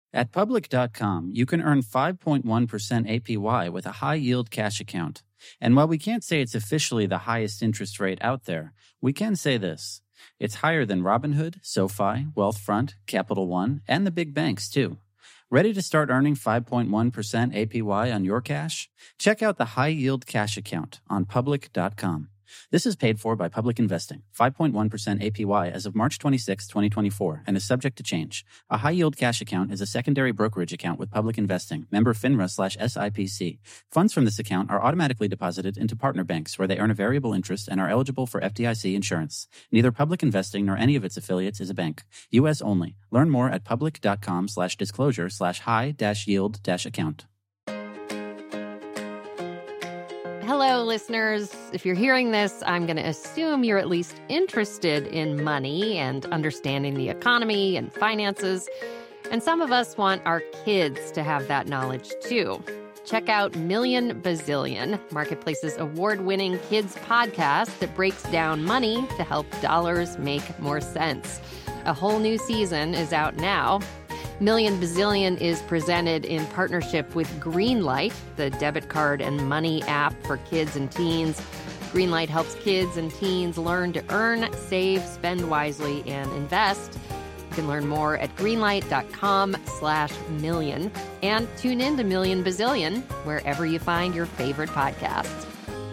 At Public.com, you can earn 5.1% APY with a high-yield cash account. And while we can't say it's officially the highest interest rate out there, we can say this. It's higher than Robinhood, SoFi, Wealthfront, Capital One, and the big banks, too. Ready to start earning 5.1% APY on your cash? Check out the high-yield cash account on Public.com. This is paid for by Public Investing, 5.1% APY as of March 26, 2024, and is subject to change. A high-yield cash account is a secondary brokerage account with Public Investing, member FINRA/SIPC. Funds from this account are automatically deposited into partner banks where they earn a variable interest and are eligible for FDIC insurance. Neither Public Investing nor any of its affiliates is a bank. U.S. only. Learn more at public.com/disclosure/high-yield-account. Hello, listeners. If you're hearing this, I'm going to assume you're at least interested in money and understanding the economy and finances. And some of us want our kids to have that knowledge, too. Check out Million Bazillion, Marketplace's award-winning kids podcast that breaks down money to help dollars make more sense. A whole new season is out now. Million Bazillion is presented in partnership with Greenlight, the debit card and money app for kids and teens. Greenlight helps kids and teens learn to earn, save, spend wisely, and invest. You can learn more at greenlight.com/million and tune in to Million Bazillion wherever you find your favorite podcasts.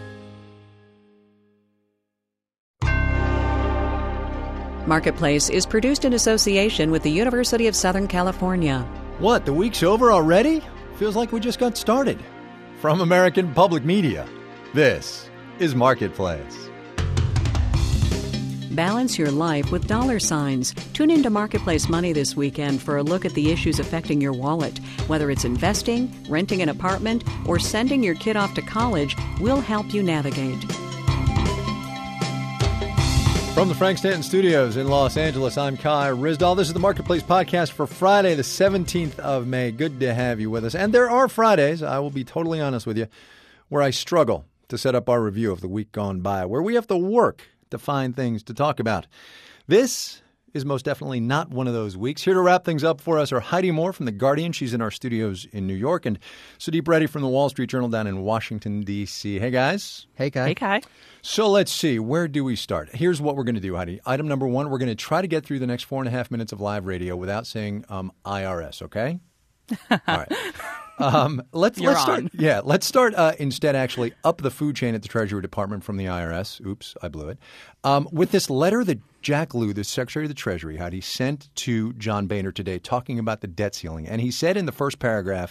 Marketplace is produced in association with the University of Southern California. What, the week's over already? Feels like we just got started. From American Public Media, this is Marketplace. Balance your life with dollar signs. Tune into Marketplace Money this weekend for a look at the issues affecting your wallet. Whether it's investing, renting an apartment, or sending your kid off to college, we'll help you navigate. From the Frank Stanton Studios in Los Angeles, I'm Kai Ryssdal. This is the Marketplace Podcast for Friday, the 17th of May. Good to have you with us. And there are Fridays, I will be totally honest with you, where I struggle to set up our review of the week gone by, where we have to work to find things to talk about. This is most definitely not one of those weeks. Here to wrap things up for us are Heidi Moore from The Guardian. She's in our studios in New York. And Sudeep Reddy from The Wall Street Journal down in Washington, D.C. Hey, guys. Hey, Kai. Hey, Kai. So let's see. Where do we start? Here's what we're going to do, Heidi. Item number one, we're going to try to get through the next 4.5 minutes of live radio without saying IRS, okay? All right. Let's start. Yeah, let's start instead actually up the food chain at the Treasury Department from the IRS. Oops, I blew it. With this letter that Jack Lew, the Secretary of the Treasury, Heidi, sent to John Boehner today talking about the debt ceiling. And he said in the first paragraph,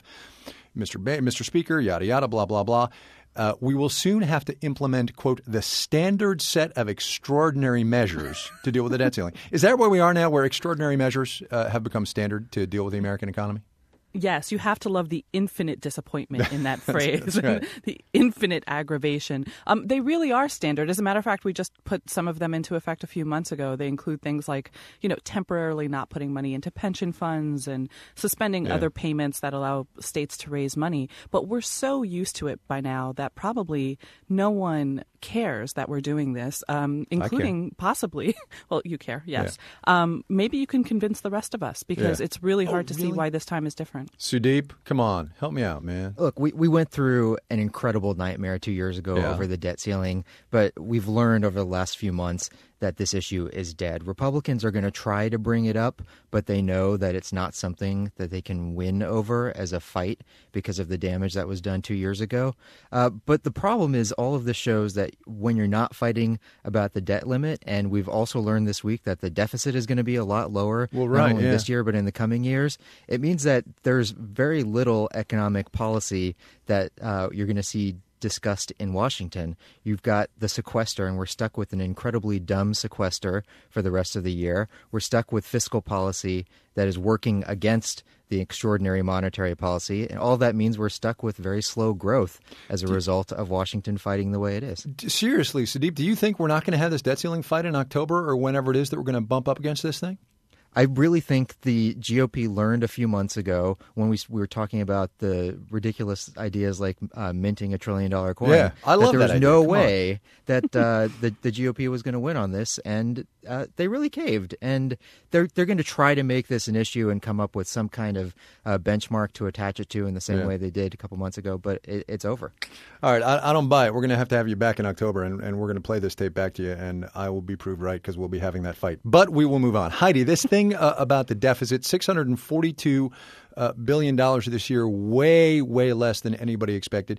Mr. Speaker, yada, yada, blah, blah, blah. We will soon have to implement, quote, the standard set of extraordinary measures to deal with the debt ceiling. Is that where we are now, where extraordinary measures have become standard to deal with the American economy? Yes, you have to love the infinite disappointment in that phrase, that's right. The infinite aggravation. They really are standard. As a matter of fact, we just put some of them into effect a few months ago. They include things like, temporarily not putting money into pension funds and suspending other payments that allow states to raise money. But we're so used to it by now that probably no one cares that we're doing this, including possibly, well, you care, yes. Yeah. Maybe you can convince the rest of us because it's really hard to see why this time is different. Sudeep, come on. Help me out, man. Look, we went through an incredible nightmare 2 years ago over the debt ceiling, but we've learned over the last few months that this issue is dead. Republicans are going to try to bring it up, but they know that it's not something that they can win over as a fight because of the damage that was done 2 years ago. But the problem is all of this shows that when you're not fighting about the debt limit, and we've also learned this week that the deficit is going to be a lot lower, not only this year but in the coming years, it means that there's very little economic policy that you're going to see discussed in Washington. You've got the sequester, and we're stuck with an incredibly dumb sequester for the rest of the year. We're stuck with fiscal policy that is working against the extraordinary monetary policy, and all that means we're stuck with very slow growth as a result of Washington fighting the way it is. Seriously, Sudeep, do you think we're not going to have this debt ceiling fight in October or whenever it is that we're going to bump up against this thing? I really think the GOP learned a few months ago when we were talking about the ridiculous ideas like minting $1 trillion coin. Yeah, I love that. There was no way that the GOP was going to win on this, and they really caved. And they're going to try to make this an issue and come up with some kind of benchmark to attach it to in the same way they did a couple months ago. But it's over. All right, I don't buy it. We're going to have you back in October, and we're going to play this tape back to you, and I will be proved right because we'll be having that fight. But we will move on. Heidi, this thing about the deficit, $642 billion this year, way, way less than anybody expected.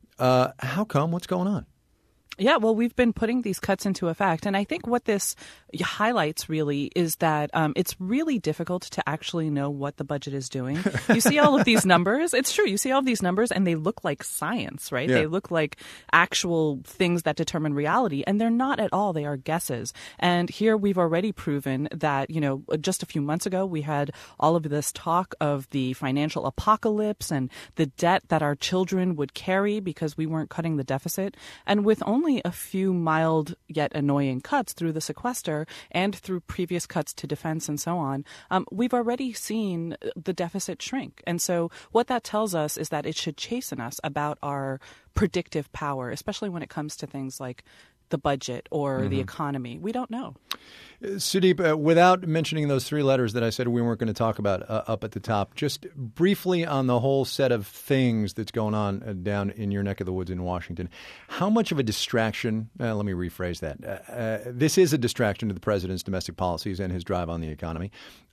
How come? What's going on? Yeah, well, we've been putting these cuts into effect. And I think what this highlights really is that it's really difficult to actually know what the budget is doing. You see all of these numbers. It's true. You see all of these numbers and they look like science, right? Yeah. They look like actual things that determine reality. And they're not at all. They are guesses. And here we've already proven that, just a few months ago, we had all of this talk of the financial apocalypse and the debt that our children would carry because we weren't cutting the deficit. And with only a few mild yet annoying cuts through the sequester and through previous cuts to defense and so on, we've already seen the deficit shrink. And so what that tells us is that it should chasten us about our predictive power, especially when it comes to things like the budget or the economy. We don't know. Sudeep, without mentioning those three letters that I said we weren't going to talk about up at the top, just briefly on the whole set of things that's going on down in your neck of the woods in Washington, how much of a distraction, let me rephrase that, this is a distraction to the president's domestic policies and his drive on the economy.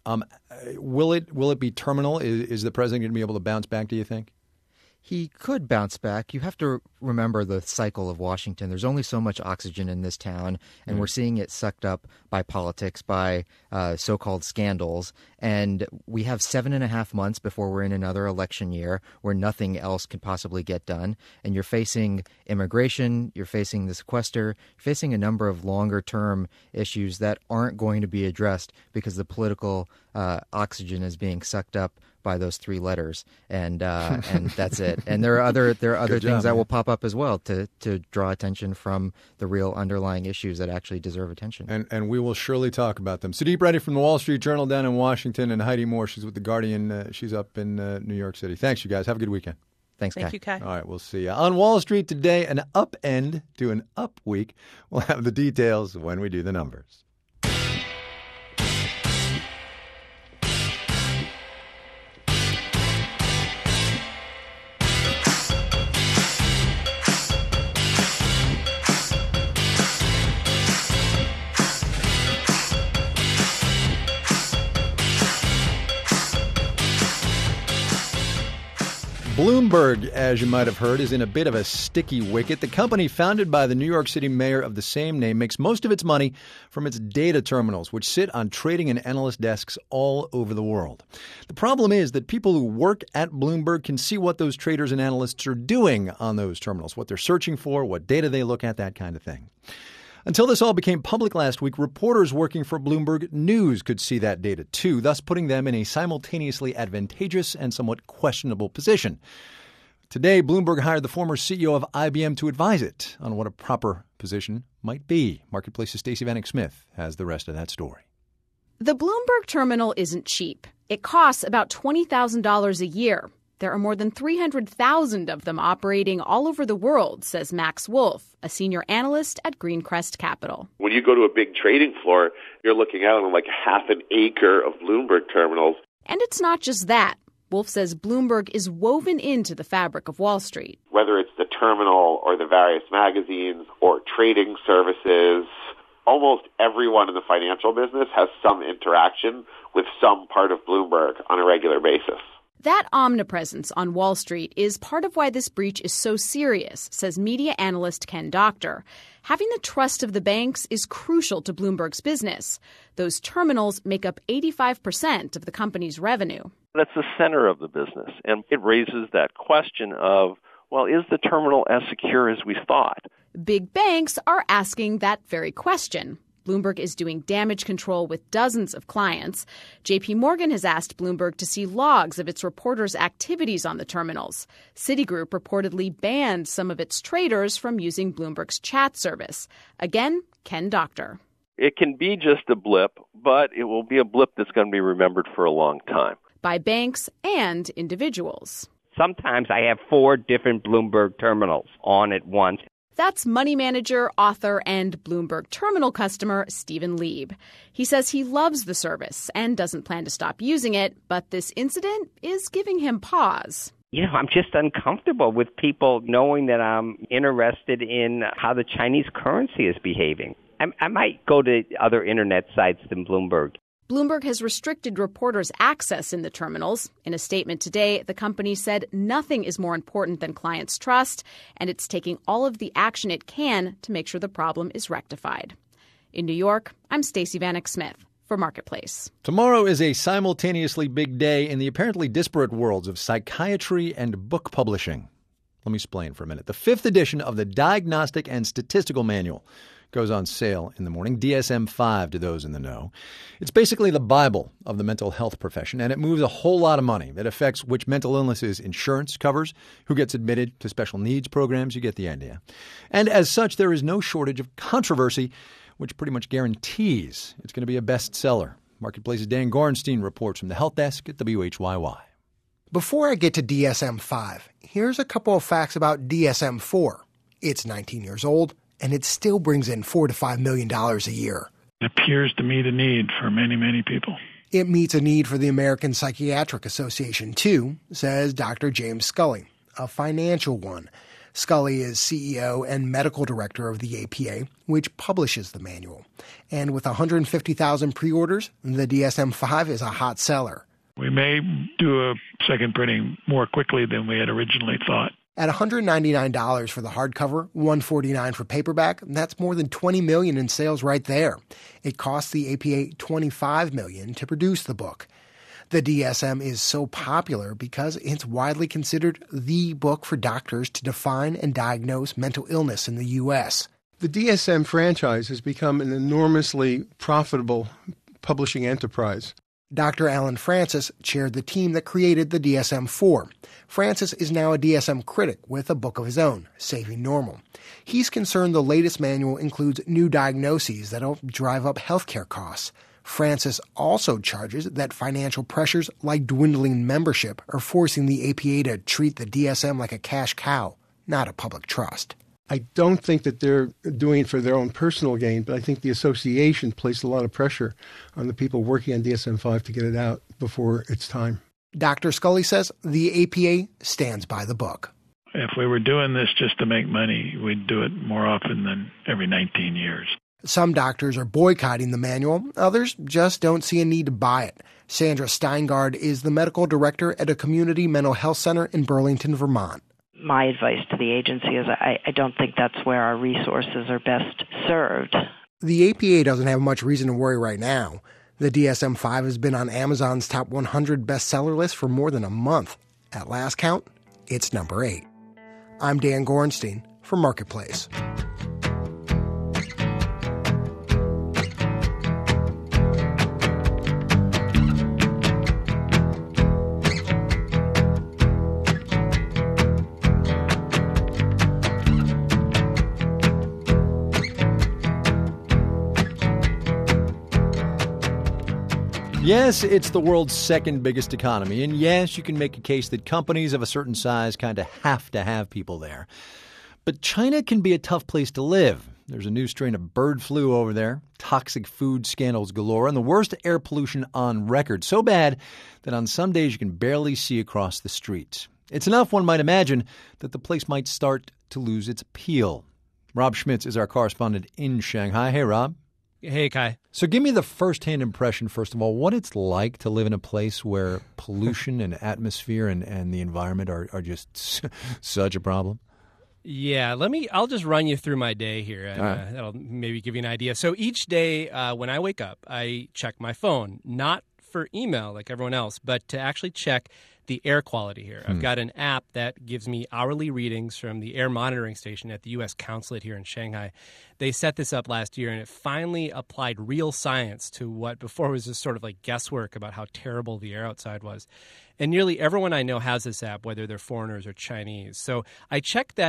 Will it be terminal? Is the president going to be able to bounce back, do you think? He could bounce back. You have to remember the cycle of Washington. There's only so much oxygen in this town, and we're seeing it sucked up by politics, by so-called scandals. And we have 7.5 months before we're in another election year where nothing else can possibly get done. And you're facing immigration, you're facing the sequester, you're facing a number of longer-term issues that aren't going to be addressed because the political oxygen is being sucked up by those three letters, and that's it. And there are other things that will pop up as well to draw attention from the real underlying issues that actually deserve attention. And we will surely talk about them. Sudeep Reddy from the Wall Street Journal down in Washington, and Heidi Moore, she's with The Guardian. She's up in New York City. Thanks, you guys. Have a good weekend. Thanks, Kai. Thank you, Kai. All right, we'll see you. On Wall Street today, an up end to an up week. We'll have the details when we do the numbers. Bloomberg, as you might have heard, is in a bit of a sticky wicket. The company, founded by the New York City mayor of the same name, makes most of its money from its data terminals, which sit on trading and analyst desks all over the world. The problem is that people who work at Bloomberg can see what those traders and analysts are doing on those terminals, what they're searching for, what data they look at, that kind of thing. Until this all became public last week, reporters working for Bloomberg News could see that data too, thus putting them in a simultaneously advantageous and somewhat questionable position. Today, Bloomberg hired the former CEO of IBM to advise it on what a proper position might be. Marketplace's Stacey Vanek Smith has the rest of that story. The Bloomberg terminal isn't cheap. It costs about $20,000 a year. There are more than 300,000 of them operating all over the world, says Max Wolf, a senior analyst at Greencrest Capital. When you go to a big trading floor, you're looking out on like half an acre of Bloomberg terminals. And it's not just that. Wolf says Bloomberg is woven into the fabric of Wall Street. Whether it's the terminal or the various magazines or trading services, almost everyone in the financial business has some interaction with some part of Bloomberg on a regular basis. That omnipresence on Wall Street is part of why this breach is so serious, says media analyst Ken Doctor. Having the trust of the banks is crucial to Bloomberg's business. Those terminals make up 85% of the company's revenue. That's the center of the business, and it raises that question of, well, is the terminal as secure as we thought? Big banks are asking that very question. Bloomberg is doing damage control with dozens of clients. J.P. Morgan has asked Bloomberg to see logs of its reporters' activities on the terminals. Citigroup reportedly banned some of its traders from using Bloomberg's chat service. Again, Ken Doctor. It can be just a blip, but it will be a blip that's going to be remembered for a long time. By banks and individuals. Sometimes I have 4 different Bloomberg terminals on at once. That's money manager, author, and Bloomberg terminal customer Stephen Lieb. He says he loves the service and doesn't plan to stop using it, but this incident is giving him pause. I'm just uncomfortable with people knowing that I'm interested in how the Chinese currency is behaving. I might go to other internet sites than Bloomberg. Bloomberg has restricted reporters' access in the terminals. In a statement today, the company said nothing is more important than clients' trust, and it's taking all of the action it can to make sure the problem is rectified. In New York, I'm Stacey Vanek Smith for Marketplace. Tomorrow is a simultaneously big day in the apparently disparate worlds of psychiatry and book publishing. Let me explain for a minute. The 5th edition of the Diagnostic and Statistical Manual goes on sale in the morning, DSM-5 to those in the know. It's basically the Bible of the mental health profession, and it moves a whole lot of money. It affects which mental illnesses insurance covers, who gets admitted to special needs programs. You get the idea. And as such, there is no shortage of controversy, which pretty much guarantees it's going to be a bestseller. Marketplace's Dan Gorenstein reports from the Health Desk at WHYY. Before I get to DSM-5, here's a couple of facts about DSM-4. It's 19 years old, and it still brings in $4 to $5 million a year. It appears to meet a need for many, many people. It meets a need for the American Psychiatric Association, too, says Dr. James Scully, a financial one. Scully is CEO and medical director of the APA, which publishes the manual. And with 150,000 pre-orders, the DSM-5 is a hot seller. We may do a second printing more quickly than we had originally thought. At $199 for the hardcover, $149 for paperback, that's more than $20 million in sales right there. It costs the APA $25 million to produce the book. The DSM is so popular because it's widely considered the book for doctors to define and diagnose mental illness in the U.S. The DSM franchise has become an enormously profitable publishing enterprise. Dr. Alan Francis chaired the team that created the DSM-4. Francis is now a DSM critic with a book of his own, Saving Normal. He's concerned the latest manual includes new diagnoses that'll drive up healthcare costs. Francis also charges that financial pressures like dwindling membership are forcing the APA to treat the DSM like a cash cow, not a public trust. I don't think that they're doing it for their own personal gain, but I think the association placed a lot of pressure on the people working on DSM-5 to get it out before it's time. Dr. Scully says the APA stands by the book. If we were doing this just to make money, we'd do it more often than every 19 years. Some doctors are boycotting the manual. Others just don't see a need to buy it. Sandra Steingard is the medical director at a community mental health center in Burlington, Vermont. My advice to the agency is I don't think that's where our resources are best served. The APA doesn't have much reason to worry right now. The DSM-5 has been on Amazon's top 100 bestseller list for more than a month. At last count, it's number 8. I'm Dan Gorenstein for Marketplace. Yes, it's the world's second biggest economy. And yes, you can make a case that companies of a certain size kind of have to have people there. But China can be a tough place to live. There's a new strain of bird flu over there, toxic food scandals galore, and the worst air pollution on record. So bad that on some days you can barely see across the streets. It's enough, one might imagine, that the place might start to lose its appeal. Rob Schmitz is our correspondent in Shanghai. Hey, Rob. Hey, Kai. So give me the first-hand impression, first of all, what it's like to live in a place where pollution and atmosphere and the environment are just such a problem. Yeah, I'll just run you through my day here, and right. That'll maybe give you an idea. So each day when I wake up, I check my phone, not for email like everyone else, but to actually check the air quality here. I've got an app that gives me hourly readings from the air monitoring station at the U.S. consulate here in Shanghai. They set this up last year, and it finally applied real science to what before was just sort of like guesswork about how terrible the air outside was. And nearly everyone I know has this app, whether they're foreigners or Chinese. So I check that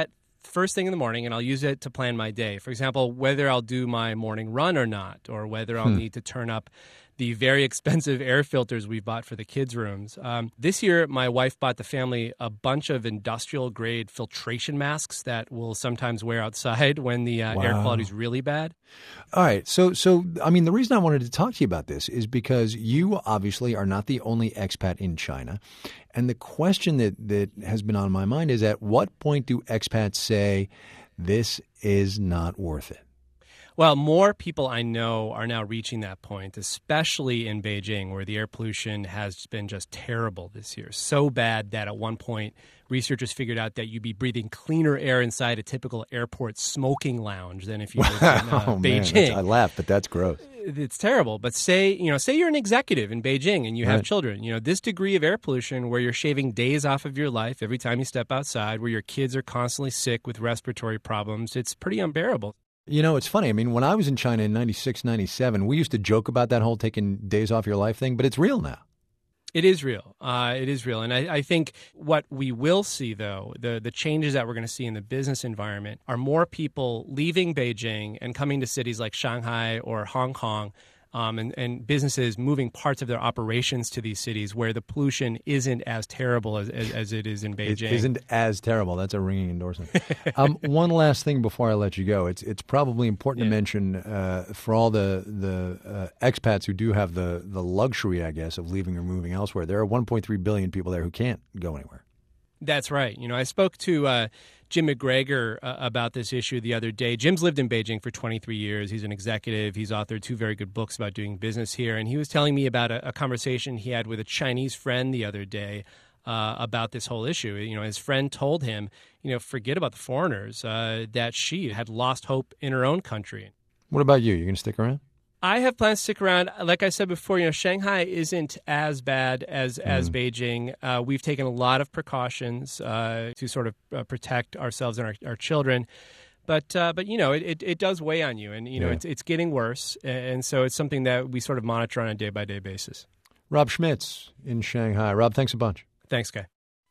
first thing in the morning, and I'll use it to plan my day. For example, whether I'll do my morning run or not, or whether I'll need to turn up the very expensive air filters we bought for the kids' rooms. This year, my wife bought the family a bunch of industrial-grade filtration masks that we'll sometimes wear outside when the air quality is really bad. All right. So, I mean, the reason I wanted to talk to you about this is because you obviously are not the only expat in China. And the question that has been on my mind is, at what point do expats say, this is not worth it? Well, more people I know are now reaching that point, especially in Beijing, where the air pollution has been just terrible this year. So bad that at one point, researchers figured out that you'd be breathing cleaner air inside a typical airport smoking lounge than if you lived in Beijing. Man, I laugh, but that's gross. It's terrible. But say you're an executive in Beijing and you have children. This degree of air pollution where you're shaving days off of your life every time you step outside, where your kids are constantly sick with respiratory problems, it's pretty unbearable. It's funny. I mean, when I was in China in 96, 97, we used to joke about that whole taking days off your life thing, but it's real now. It is real. It is real. And I think what we will see, though, the changes that we're going to see in the business environment are more people leaving Beijing and coming to cities like Shanghai or Hong Kong, and businesses moving parts of their operations to these cities where the pollution isn't as terrible as it is in Beijing. It isn't as terrible. That's a ringing endorsement. One last thing before I let you go. It's probably important to mention for all the expats who do have the luxury, I guess, of leaving or moving elsewhere, there are 1.3 billion people there who can't go anywhere. That's right. I spoke to Jim McGregor about this issue the other day. Jim's lived in Beijing for 23 years. He's an executive. He's authored 2 very good books about doing business here. And he was telling me about a conversation he had with a Chinese friend the other day about this whole issue. His friend told him, forget about the foreigners, that she had lost hope in her own country. What about you? You going to stick around? I have plans to stick around. Like I said before, Shanghai isn't as bad as Beijing. We've taken a lot of precautions to sort of protect ourselves and our children. But it does weigh on you, and it's getting worse, and so it's something that we sort of monitor on a day-by-day basis. Rob Schmitz in Shanghai. Rob, thanks a bunch. Thanks, Guy.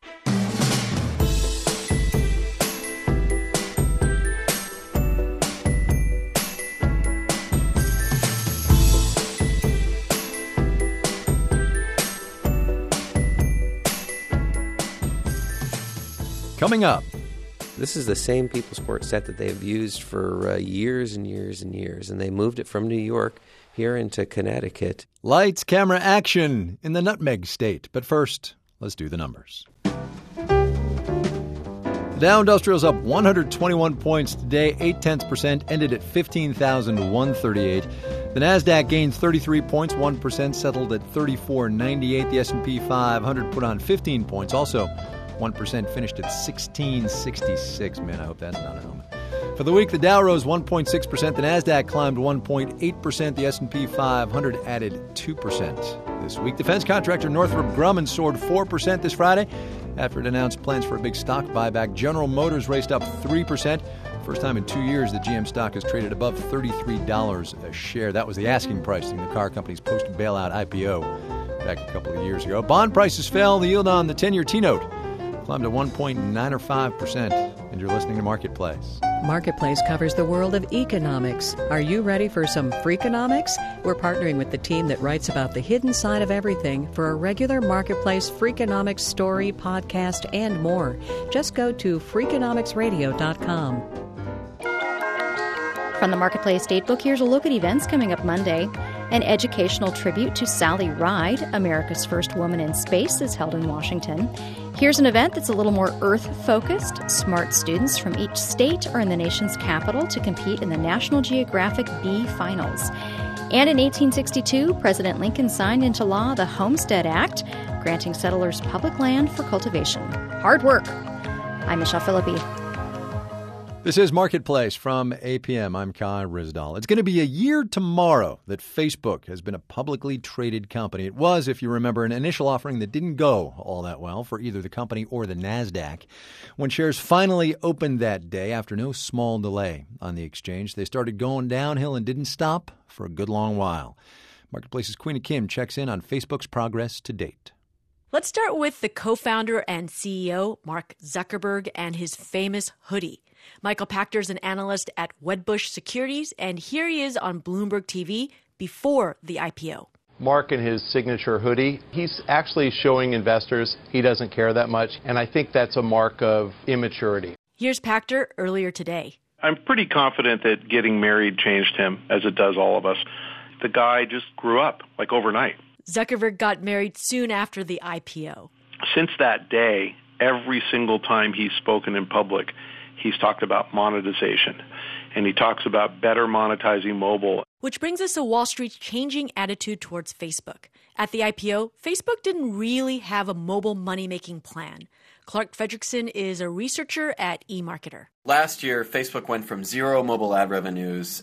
Coming up. This is the same People's Court set that they've used for years and years and years, and they moved it from New York here into Connecticut. Lights, camera, action in the Nutmeg State. But first, let's do the numbers. The Dow Industrial's up 121 points today, 0.8%, ended at 15,138. The Nasdaq gained 33 points, 1%, settled at 3498. The S&P 500 put on 15 points, also 1%, finished at 1666. Man, I hope that's not an omen. For the week, the Dow rose 1.6%, the Nasdaq climbed 1.8%, the S&P 500 added 2%. This week, defense contractor Northrop Grumman soared 4% this Friday after it announced plans for a big stock buyback. General Motors raced up 3%. First time in 2 years the GM stock has traded above $33 a share. That was the asking price in the car company's post-bailout IPO back a couple of years ago. Bond prices fell. The yield on the 10-year T-note climbed to 1.905%. And you're listening to Marketplace. Marketplace covers the world of economics. Are you ready for some Freakonomics? We're partnering with the team that writes about the hidden side of everything for a regular Marketplace Freakonomics story, podcast, and more. Just go to Freakonomicsradio.com. From the Marketplace Datebook, here's a look at events coming up Monday. An educational tribute to Sally Ride, America's first woman in space, is held in Washington. Here's an event that's a little more Earth-focused. Smart students from each state are in the nation's capital to compete in the National Geographic Bee Finals. And in 1862, President Lincoln signed into law the Homestead Act, granting settlers public land for cultivation. Hard work. I'm Michelle Philippi. This is Marketplace from APM. I'm Kai Rizdal. It's going to be a year tomorrow that Facebook has been a publicly traded company. It was, if you remember, an initial offering that didn't go all that well for either the company or the NASDAQ. When shares finally opened that day, after no small delay on the exchange, they started going downhill and didn't stop for a good long while. Marketplace's Queena Kim checks in on Facebook's progress to date. Let's start with the co-founder and CEO, Mark Zuckerberg, and his famous hoodie. Michael Pachter's an analyst at Wedbush Securities, and here he is on Bloomberg TV before the IPO. Mark in his signature hoodie, he's actually showing investors he doesn't care that much, and I think that's a mark of immaturity. Here's Pachter earlier today. I'm pretty confident that getting married changed him, as it does all of us. The guy just grew up, like overnight. Zuckerberg got married soon after the IPO. Since that day, every single time he's spoken in public, he's talked about monetization, and he talks about better monetizing mobile. Which brings us to Wall Street's changing attitude towards Facebook. At the IPO, Facebook didn't really have a mobile money-making plan. Clark Fredrickson is a researcher at eMarketer. Last year, Facebook went from zero mobile ad revenues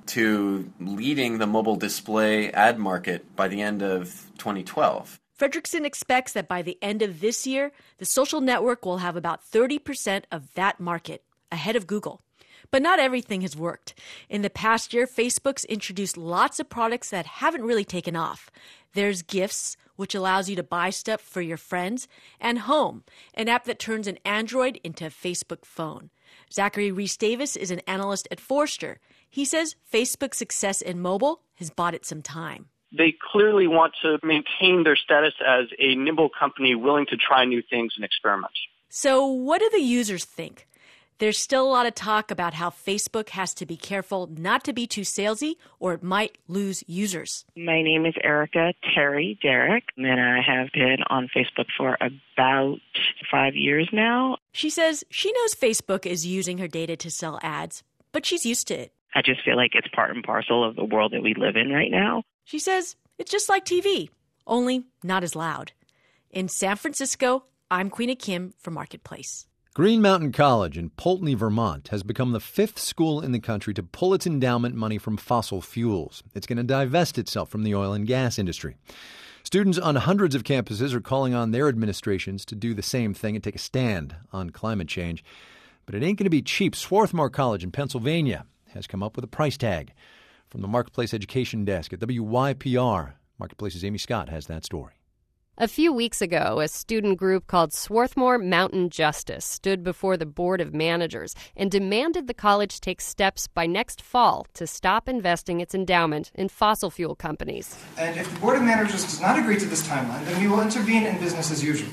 to leading the mobile display ad market by the end of 2012. Fredrickson expects that by the end of this year, the social network will have about 30% of that market, ahead of Google. But not everything has worked. In the past year, Facebook's introduced lots of products that haven't really taken off. There's Gifts, which allows you to buy stuff for your friends, and Home, an app that turns an Android into a Facebook phone. Zachary Reese-Davis is an analyst at Forrester. He says Facebook's success in mobile has bought it some time. They clearly want to maintain their status as a nimble company willing to try new things and experiment. So what do the users think? There's still a lot of talk about how Facebook has to be careful not to be too salesy or it might lose users. My name is Erica Terry Derrick, and I have been on Facebook for about 5 years now. She says she knows Facebook is using her data to sell ads, but she's used to it. I just feel like it's part and parcel of the world that we live in right now. She says it's just like TV, only not as loud. In San Francisco, I'm Queena Kim for Marketplace. Green Mountain College in Poultney, Vermont, has become the 5th school in the country to pull its endowment money from fossil fuels. It's going to divest itself from the oil and gas industry. Students on hundreds of campuses are calling on their administrations to do the same thing and take a stand on climate change. But it ain't going to be cheap. Swarthmore College in Pennsylvania has come up with a price tag. From the Marketplace Education Desk at WYPR, Marketplace's Amy Scott has that story. A few weeks ago, a student group called Swarthmore Mountain Justice stood before the Board of Managers and demanded the college take steps by next fall to stop investing its endowment in fossil fuel companies. And if the Board of Managers does not agree to this timeline, then we will intervene in business as usual.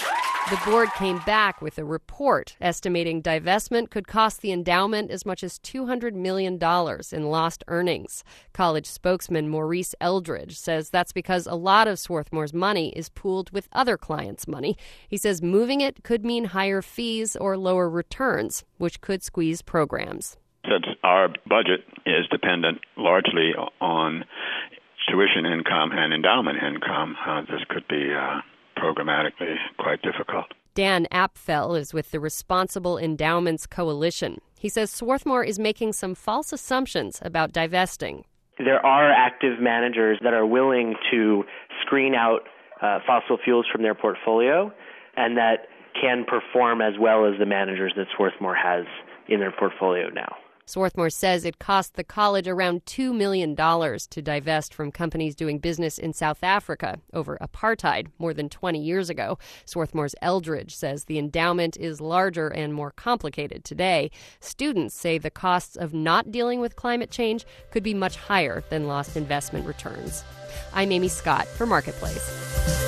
The board came back with a report estating divestment could cost the endowment as much as $200 million in lost earnings. College spokesman Maurice Eldridge says that's because a lot of Swarthmore's money is pooled with other clients' money. He says moving it could mean higher fees or lower returns, which could squeeze programs. Since our budget is dependent largely on tuition income and endowment income, this could be programmatically quite difficult. Dan Apfel is with the Responsible Endowments Coalition. He says Swarthmore is making some false assumptions about divesting. There are active managers that are willing to screen out fossil fuels from their portfolio and that can perform as well as the managers that Swarthmore has in their portfolio now. Swarthmore says it cost the college around $2 million to divest from companies doing business in South Africa over apartheid more than 20 years ago. Swarthmore's Eldridge says the endowment is larger and more complicated today. Students say the costs of not dealing with climate change could be much higher than lost investment returns. I'm Amy Scott for Marketplace.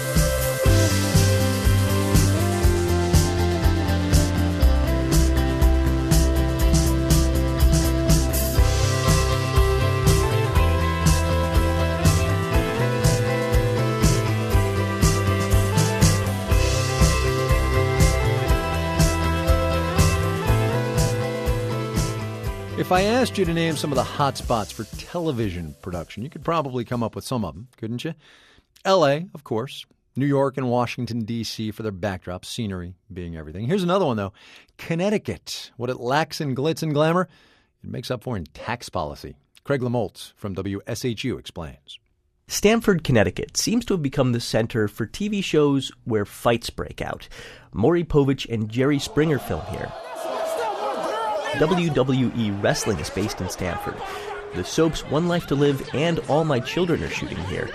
If I asked you to name some of the hot spots for television production, you could probably come up with some of them, couldn't you? L.A., of course. New York and Washington, D.C. for their backdrops, scenery being everything. Here's another one, though. Connecticut. What it lacks in glitz and glamour, it makes up for in tax policy. Craig Lamoltz from WSHU explains. Stamford, Connecticut seems to have become the center for TV shows where fights break out. Maury Povich and Jerry Springer film here. WWE Wrestling is based in Stamford. The soaps One Life to Live and All My Children are shooting here.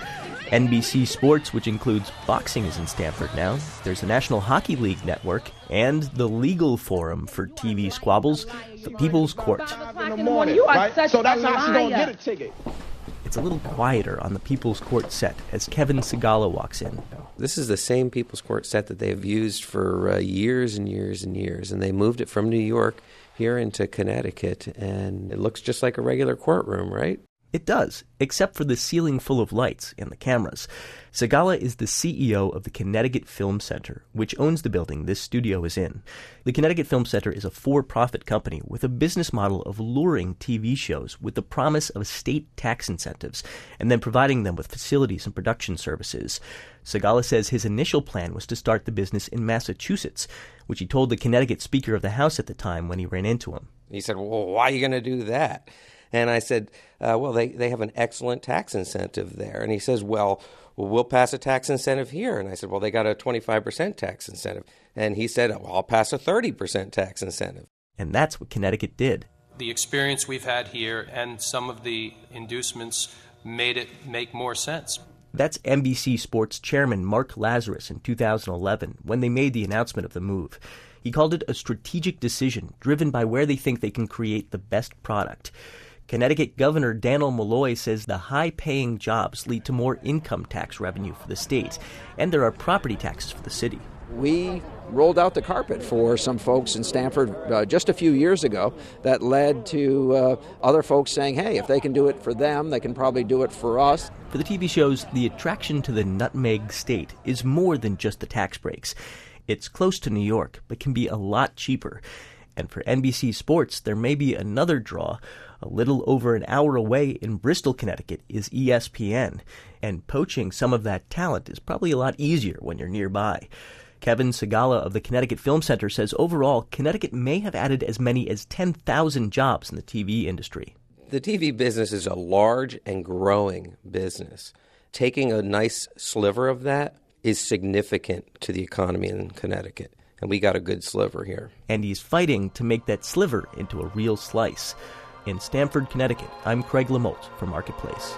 NBC Sports, which includes boxing, is in Stamford now. There's the National Hockey League Network and the legal forum for TV squabbles, the People's Court. In the morning, you are such so that's how she's going to get a ticket. It's a little quieter on the People's Court set as Kevin Segala walks in. This is the same People's Court set that they've used for years and years and years, and they moved it from New York here into Connecticut, and it looks just like a regular courtroom, right? It does, except for the ceiling full of lights and the cameras. Segala is the CEO of the Connecticut Film Center, which owns the building this studio is in. The Connecticut Film Center is a for-profit company with a business model of luring TV shows with the promise of state tax incentives and then providing them with facilities and production services. Segala says his initial plan was to start the business in Massachusetts, which he told the Connecticut Speaker of the House at the time when he ran into him. He said, well, why are you going to do that? And I said, well, they have an excellent tax incentive there. And he says, well, we'll pass a tax incentive here. And I said, well, they got a 25% tax incentive. And he said, well, I'll pass a 30% tax incentive. And that's what Connecticut did. The experience we've had here and some of the inducements made it make more sense. That's NBC Sports chairman Mark Lazarus in 2011 when they made the announcement of the move. He called it a strategic decision driven by where they think they can create the best product. Connecticut Governor Dannel Malloy says the high-paying jobs lead to more income tax revenue for the state, and there are property taxes for the city. We rolled out the carpet for some folks in Stamford just a few years ago that led to other folks saying, hey, if they can do it for them, they can probably do it for us. For the TV shows, the attraction to the Nutmeg State is more than just the tax breaks. It's close to New York, but can be a lot cheaper. And for NBC Sports, there may be another draw. A little over an hour away in Bristol, Connecticut, is ESPN, and poaching some of that talent is probably a lot easier when you're nearby. Kevin Segala of the Connecticut Film Center says overall, Connecticut may have added as many as 10,000 jobs in the TV industry. The TV business is a large and growing business. Taking a nice sliver of that is significant to the economy in Connecticut, and we got a good sliver here. And he's fighting to make that sliver into a real slice. In Stamford, Connecticut, I'm Craig Lamolt for Marketplace.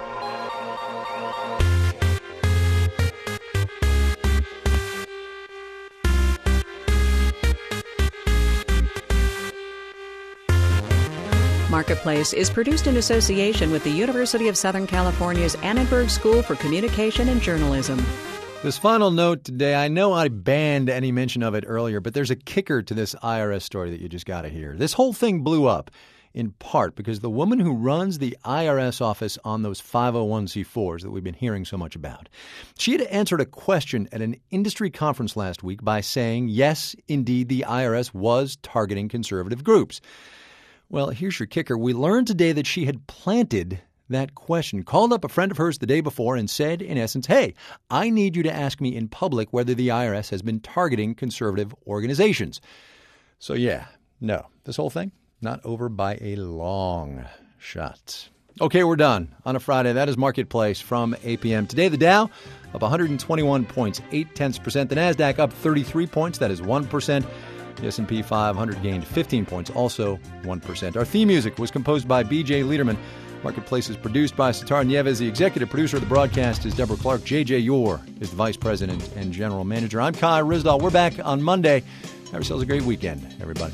Marketplace is produced in association with the University of Southern California's Annenberg School for Communication and Journalism. This final note today, I know I banned any mention of it earlier, but there's a kicker to this IRS story that you just got to hear. This whole thing blew up in part because the woman who runs the IRS office on those 501c4s that we've been hearing so much about, she had answered a question at an industry conference last week by saying, yes, indeed, the IRS was targeting conservative groups. Well, here's your kicker. We learned today that she had planted that question, called up a friend of hers the day before and said, in essence, hey, I need you to ask me in public whether the IRS has been targeting conservative organizations. So, yeah, no, this whole thing, not over by a long shot. Okay, we're done on a Friday. That is Marketplace from APM. Today, the Dow up 121 points, 0.8%. The NASDAQ up 33 points. That is 1%. The S&P 500 gained 15 points, also 1%. Our theme music was composed by B.J. Liederman. Marketplace is produced by Sitar Nieves. The executive producer of the broadcast is Deborah Clark. J.J. Yore is the vice president and general manager. I'm Kai Ryssdal. We're back on Monday. Have yourselves a great weekend, everybody.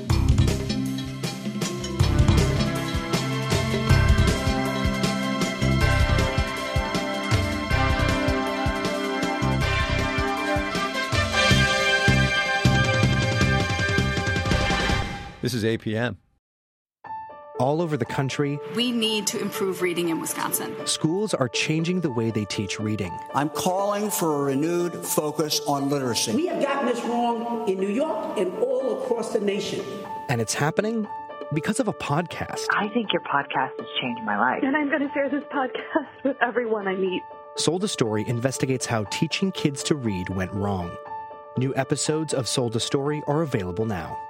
This is APM. All over the country, we need to improve reading in Wisconsin. Schools are changing the way they teach reading. I'm calling for a renewed focus on literacy. We have gotten this wrong in New York and all across the nation. And it's happening because of a podcast. I think your podcast has changed my life. And I'm going to share this podcast with everyone I meet. Sold a Story investigates how teaching kids to read went wrong. New episodes of Sold a Story are available now.